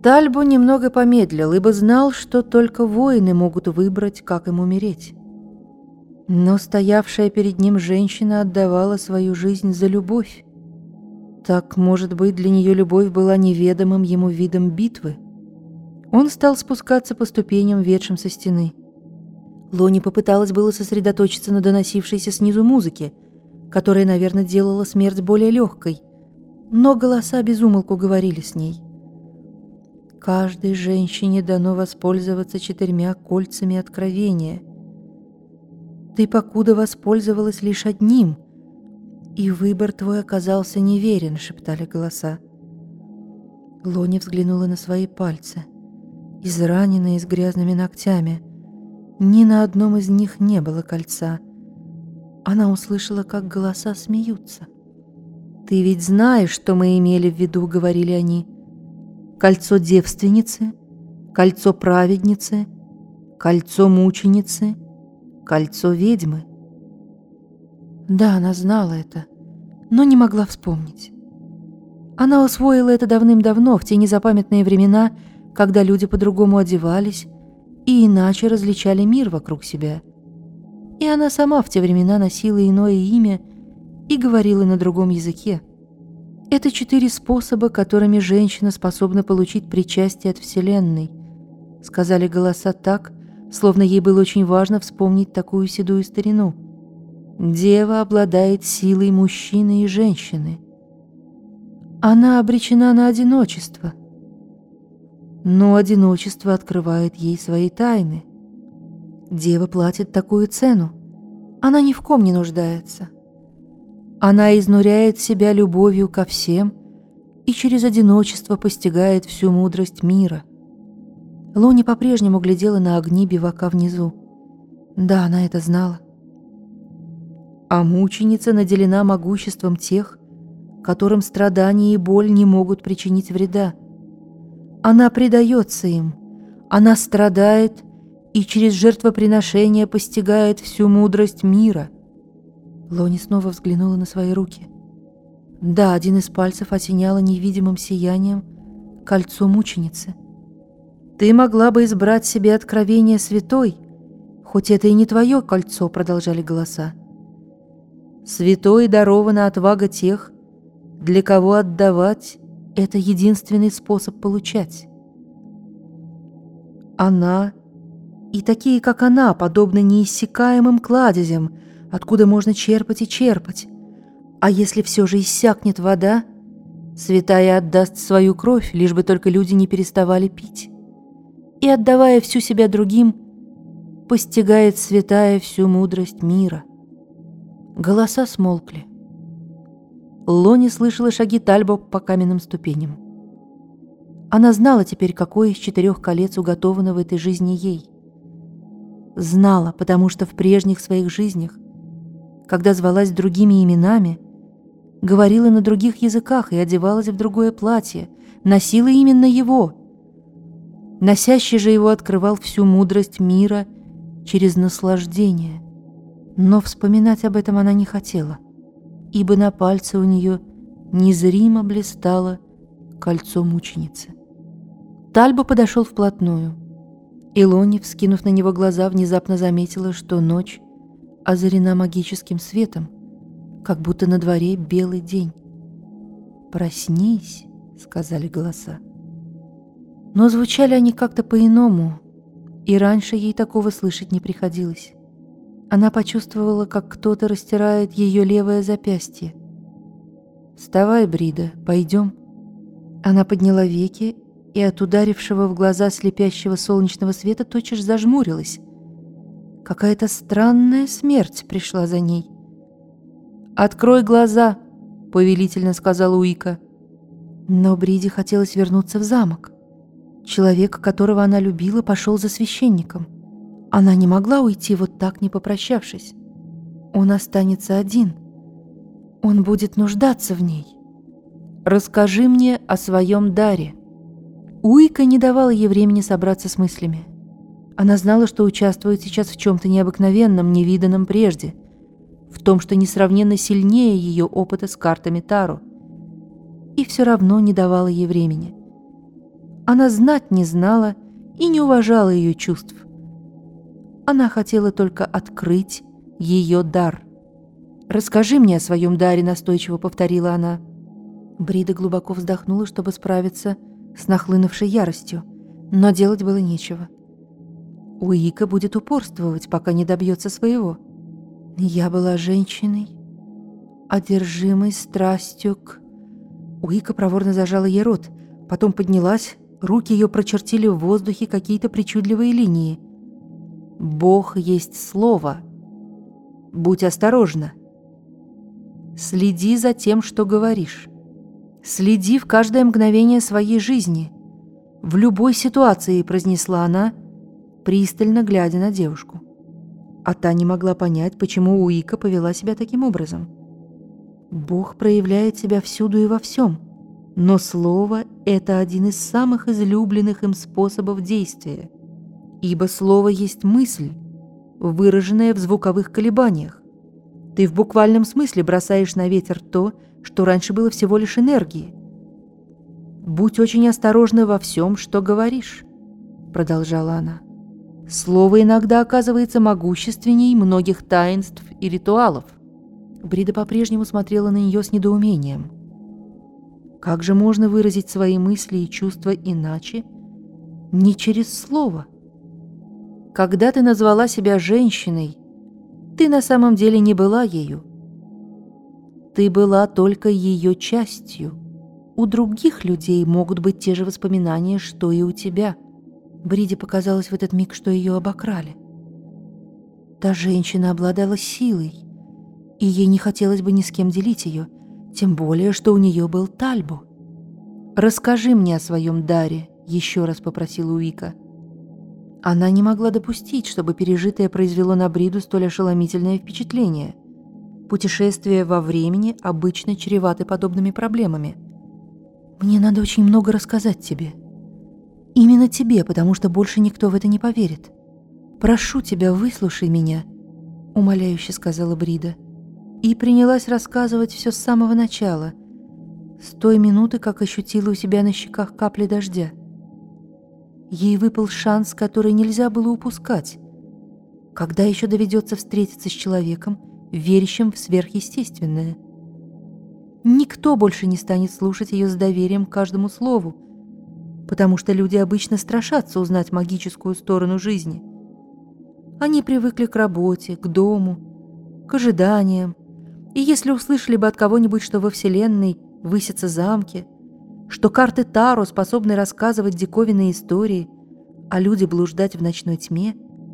Тальбо немного помедлил, ибо знал, что только воины могут выбрать, как им умереть. Но стоявшая перед ним женщина отдавала свою жизнь за любовь. Так, может быть, для нее любовь была неведомым ему видом битвы. Он стал спускаться по ступеням, ведшим со стены. Лони попыталась было сосредоточиться на доносившейся снизу музыке, которая, наверное, делала смерть более легкой, но голоса без умолку говорили с ней. Каждой женщине дано воспользоваться 4 кольцами откровения. Ты покуда воспользовалась лишь одним, и выбор твой оказался неверен, шептали голоса. Лони взглянула на свои пальцы, израненные с грязными ногтями. Ни на одном из них не было кольца. Она услышала, как голоса смеются. «Ты ведь знаешь, что мы имели в виду», — говорили они. «Кольцо девственницы, кольцо праведницы, кольцо мученицы, кольцо ведьмы». Да, она знала это, но не могла вспомнить. Она усвоила это давным-давно, в те незапамятные времена, когда люди по-другому одевались и иначе различали мир вокруг себя. И она сама в те времена носила иное имя и говорила на другом языке. Это 4 способа, которыми женщина способна получить причастие от Вселенной, сказали голоса так, словно ей было очень важно вспомнить такую седую старину. Дева обладает силой мужчины и женщины. Она обречена на одиночество, но одиночество открывает ей свои тайны. Дева платит такую цену. Она ни в ком не нуждается. Она изнуряет себя любовью ко всем и через одиночество постигает всю мудрость мира. Лони по-прежнему глядела на огни бивака внизу. Да, она это знала. А мученица наделена могуществом тех, которым страдания и боль не могут причинить вреда. Она предается им, она страдает и через жертвоприношение постигает всю мудрость мира. Лони снова взглянула на свои руки. Да, один из пальцев осеняло невидимым сиянием кольцо мученицы. «Ты могла бы избрать себе откровение святой, хоть это и не твое кольцо», — продолжали голоса. «Святой дарована отвага тех, для кого отдавать — это единственный способ получать. Она и такие, как она, подобны неиссякаемым кладезям, откуда можно черпать и черпать. А если все же иссякнет вода, святая отдаст свою кровь, лишь бы только люди не переставали пить. И, отдавая всю себя другим, постигает святая всю мудрость мира». Голоса смолкли. Лони слышала шаги Тальбо по каменным ступеням. Она знала теперь, какое из 4 колец уготовано в этой жизни ей. Знала, потому что в прежних своих жизнях, когда звалась другими именами, говорила на других языках и одевалась в другое платье, носила именно его. Носящий же его открывал всю мудрость мира через наслаждение. Но вспоминать об этом она не хотела, ибо на пальце у нее незримо блистало кольцо мученицы. Тальбо подошел вплотную, и Лони, вскинув на него глаза, внезапно заметила, что ночь озарена магическим светом, как будто на дворе белый день. «Проснись», — сказали голоса. Но звучали они как-то по-иному, и раньше ей такого слышать не приходилось. Она почувствовала, как кто-то растирает ее левое запястье. «Вставай, Брида, пойдем». Она подняла веки и от ударившего в глаза слепящего солнечного света тотчас зажмурилась. Какая-то странная смерть пришла за ней. «Открой глаза», — повелительно сказала Уика. Но Бриде хотелось вернуться в замок. Человек, которого она любила, пошел за священником. Она не могла уйти вот так, не попрощавшись. Он останется один. Он будет нуждаться в ней. «Расскажи мне о своем даре». Уика не давала ей времени собраться с мыслями. Она знала, что участвует сейчас в чем-то необыкновенном, невиданном прежде, в том, что несравненно сильнее ее опыта с картами Таро, и все равно не давала ей времени. Она знать не знала и не уважала ее чувств. Она хотела только открыть ее дар. «Расскажи мне о своем даре», — настойчиво повторила она. Брида глубоко вздохнула, чтобы справиться с нахлынувшей яростью, но делать было нечего. Уика будет упорствовать, пока не добьется своего. Я была женщиной, одержимой страстью к... Уика проворно зажала ей рот, потом поднялась, руки ее прочертили в воздухе какие-то причудливые линии. «Бог есть слово. Будь осторожна. Следи за тем, что говоришь. Следи в каждое мгновение своей жизни. В любой ситуации», — произнесла она, пристально глядя на девушку. А та не могла понять, почему Уика повела себя таким образом. Бог проявляет себя всюду и во всем, но слово — это один из самых излюбленных им способов действия, ибо слово есть мысль, выраженная в звуковых колебаниях. Ты в буквальном смысле бросаешь на ветер то, что раньше было всего лишь энергией. «Будь очень осторожна во всем, что говоришь», — продолжала она. «Слово иногда оказывается могущественней многих таинств и ритуалов». Брида по-прежнему смотрела на нее с недоумением. Как же можно выразить свои мысли и чувства иначе, не через слово? Когда ты назвала себя женщиной, ты на самом деле не была ею. Ты была только ее частью. У других людей могут быть те же воспоминания, что и у тебя. Бриде показалось в этот миг, что ее обокрали. Та женщина обладала силой, и ей не хотелось бы ни с кем делить ее, тем более, что у нее был Тальбо. «Расскажи мне о своем даре», — еще раз попросила Уика. Она не могла допустить, чтобы пережитое произвело на Бриду столь ошеломительное впечатление. Путешествия во времени обычно чреваты подобными проблемами. «Мне надо очень много рассказать тебе. Именно тебе, потому что больше никто в это не поверит. Прошу тебя, выслушай меня», — умоляюще сказала Брида. И принялась рассказывать все с самого начала, с той минуты, как ощутила у себя на щеках капли дождя. Ей выпал шанс, который нельзя было упускать. Когда еще доведется встретиться с человеком, верящим в сверхъестественное? Никто больше не станет слушать ее с доверием к каждому слову, потому что люди обычно страшатся узнать магическую сторону жизни. Они привыкли к работе, к дому, к ожиданиям, и если услышали бы от кого-нибудь, что во Вселенной высятся замки, что карты Таро способны рассказывать диковинные истории, а люди блуждать в ночной тьме,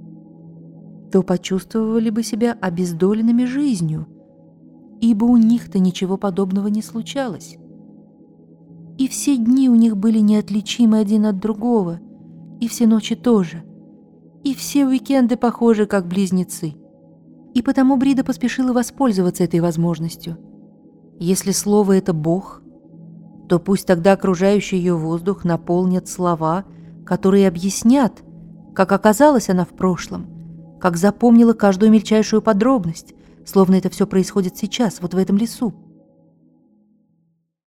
то почувствовали бы себя обездоленными жизнью, ибо у них-то ничего подобного не случалось. И все дни у них были неотличимы один от другого, и все ночи тоже, и все уикенды похожи, как близнецы. И потому Брида поспешила воспользоваться этой возможностью. Если слово — это Бог, то пусть тогда окружающий ее воздух наполнят слова, которые объяснят, как оказалась она в прошлом, как запомнила каждую мельчайшую подробность, словно это все происходит сейчас, вот в этом лесу.